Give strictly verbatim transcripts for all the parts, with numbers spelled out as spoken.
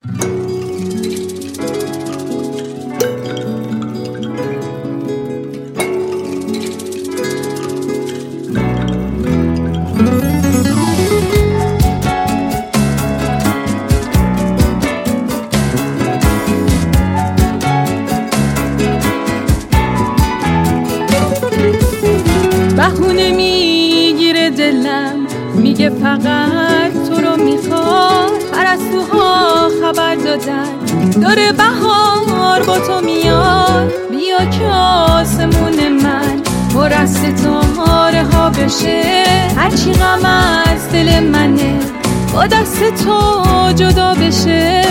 بهونه میگیره دلم، میگه فقط تو رو میخواد. پرستوها خبر دادن داره بهار با تو میاد. بیا که آسمون من پر از ستاره ها بشه. هرچی غم از دل منه با دست تو جدا بشه.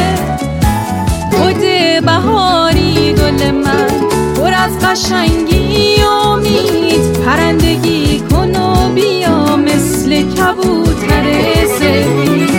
خود بهاری گل من پر از قشنگی و امید. پرندگی کن و بیا مثل کبوتر سفید.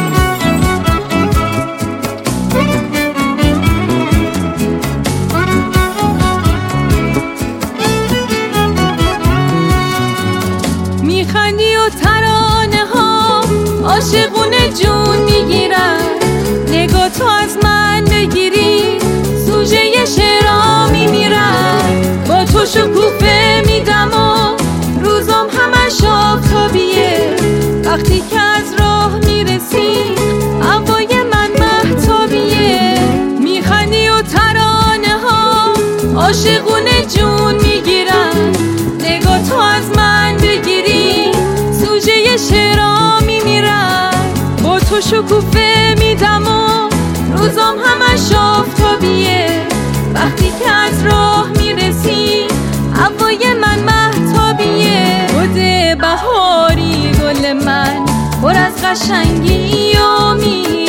میخندی و ترانه ها عاشقونه جون میگیرن. نگاه تو از من بگیری سوژه شعرها میمیرن. با تو شکوفه میدم و روزم همش آفتابیه. وقتی که از راه میرسی هوای من مهتابیه. میخندی و ترانه ها عاشقونه جون میگیرن. نگاه تو از من بگیری سوژه شعرها میمیرن. با تو شکوفه میدم و روزم همش آفتابیه. وقتی که از راه میرسی هوای من مهتابیه. خود بهاری گل من پر از قشنگی و امید.